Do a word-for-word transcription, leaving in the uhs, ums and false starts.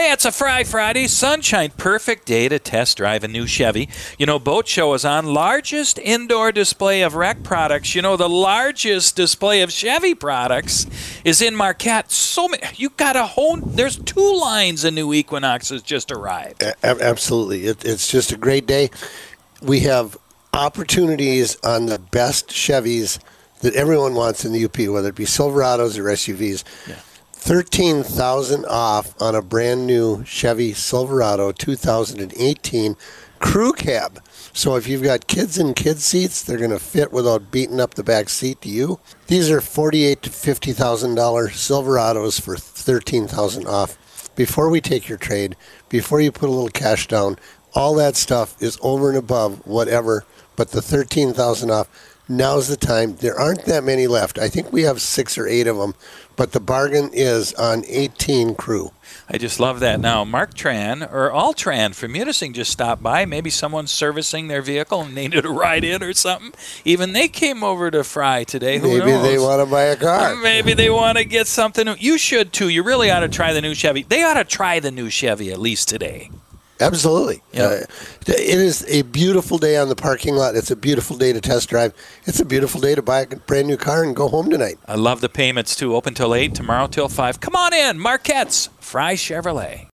Hey, it's a Fry Friday. Sunshine, perfect day to test drive a new Chevy. You know, Boat Show is on. Largest indoor display of rec products. You know, the largest display of Chevy products is in Marquette. So many. You got a whole. There's two lines of new Equinoxes just arrived. A- absolutely, it, it's just a great day. We have opportunities on the best Chevys that everyone wants in the U P, whether it be Silverados or S U Vs. Yeah. thirteen thousand dollars off on a brand new Chevy Silverado two thousand eighteen crew cab. So if you've got kids in kids seats, they're going to fit without beating up the back seat to you. These are forty-eight thousand to fifty thousand dollars Silverados for thirteen thousand dollars off. Before we take your trade, before you put a little cash down, all that stuff is over and above whatever, but the thirteen thousand dollars off. Now's the time. There aren't that many left. I think we have six or eight of them, but the bargain is on eighteen crew. I just love that. Now, Mark Tran or Altran from Munising just stopped by. Maybe someone's servicing their vehicle and needed a ride in or something. Even they came over to Fry today. Who Maybe knows? they want to buy a car. Maybe they want to get something. You should, too. You really ought to try the new Chevy. They ought to try the new Chevy at least today. Absolutely. Yep. Uh, it is a beautiful day on the parking lot. It's a beautiful day to test drive. It's a beautiful day to buy a brand new car and go home tonight. I love the payments, too. Open till eight, tomorrow till five. Come on in. Marquette's Fry Chevrolet.